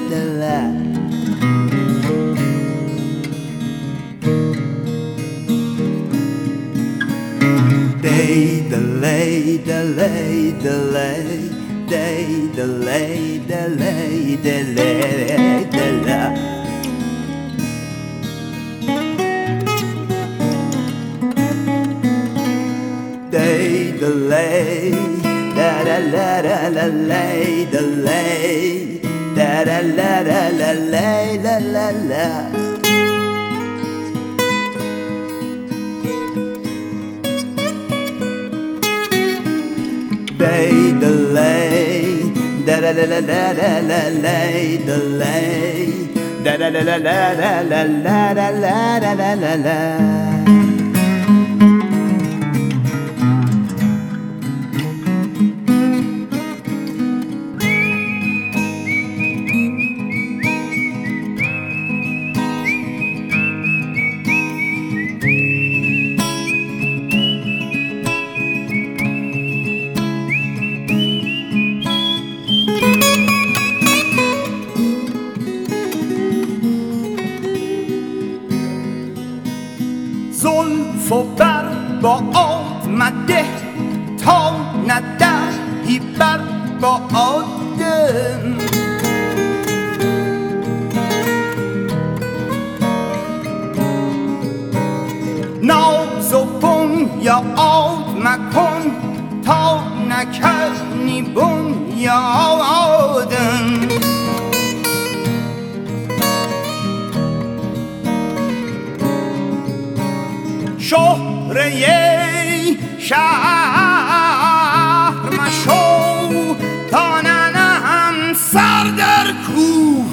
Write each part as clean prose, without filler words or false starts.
زلف و بر با آمده تا ندهی بر با آدم ناز و بنیاد مکن تا نکنی بنیادم شهره شهر مشو تا ننهم سر در کوه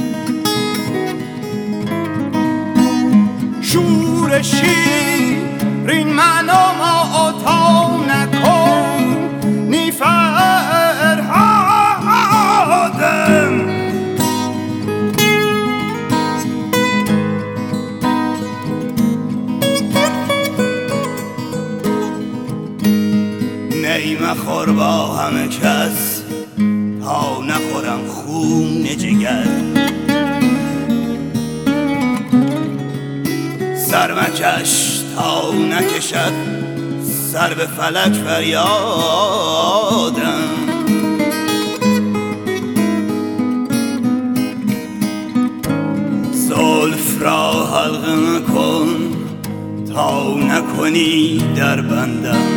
شور شیرین من و ما تا نکن نی فرهادم نی مخور با همه کس تا نخورم خون جگر سر مکش تا نکشد سر به فلک فریادم زلف را حلقه مکن تا نکنی در بندم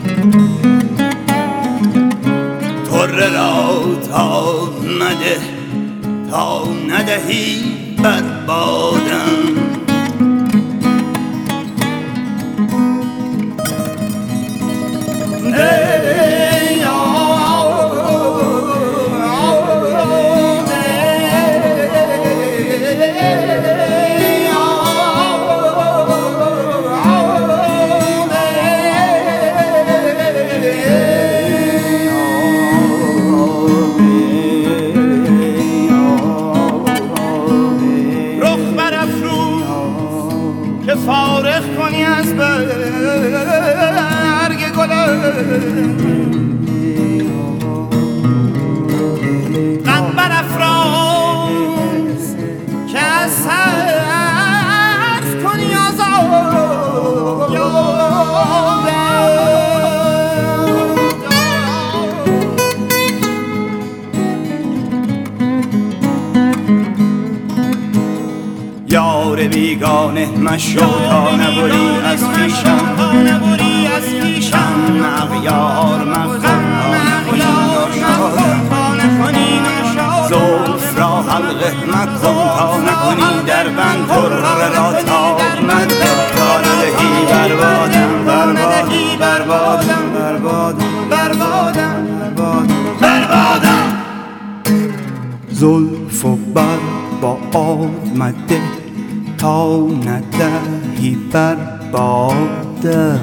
طره را تا مده تا ندهی بر بادم فارغ کنی از برگ گلم قد برافراز که از حرف کنی آزاد یار بیگانه مشو تا نبری از پیشم اغیار مخم تا نکنی نشادم زلف را حلقه مکن تا نکنی در بند طره را تا مده تا ندهی بربادم زلف و بر با آمده تا ندهی بر باده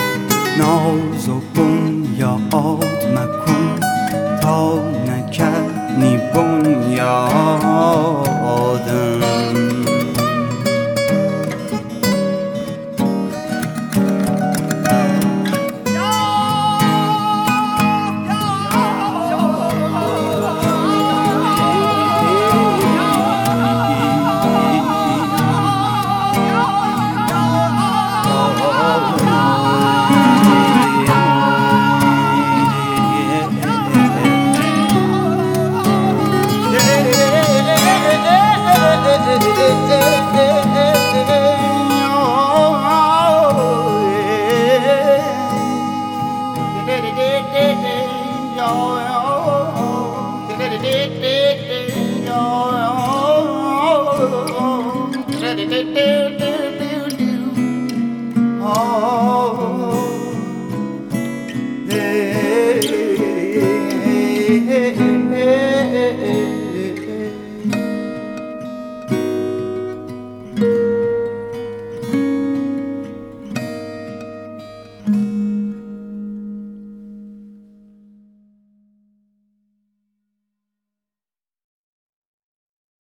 ناز و بنیاد مکن تا نکرد